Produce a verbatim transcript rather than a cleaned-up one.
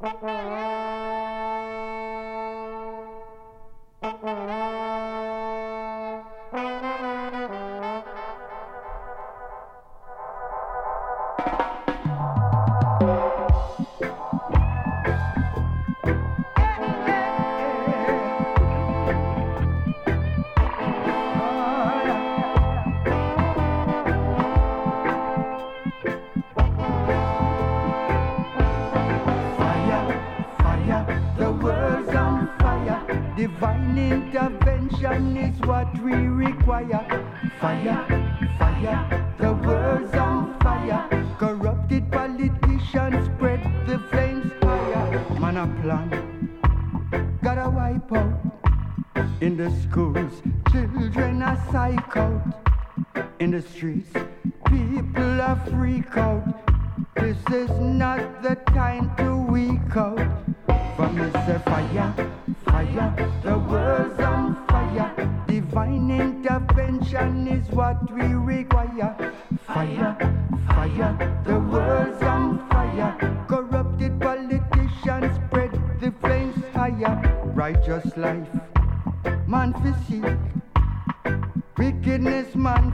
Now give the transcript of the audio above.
Divine intervention is what we require. Fire, fire, the world's on fire. Corrupted politicians spread the flames higher. Man a plan, gotta wipe out. In the schools, children are psych out. In the streets, people are freak out. This is not the time to weak out. For me say fire, fire, the world's on fire. Divine intervention is what we require. Fire, fire, the world's on fire. Corrupted politicians spread the flames higher. Righteous life, man for seek. Wickedness, man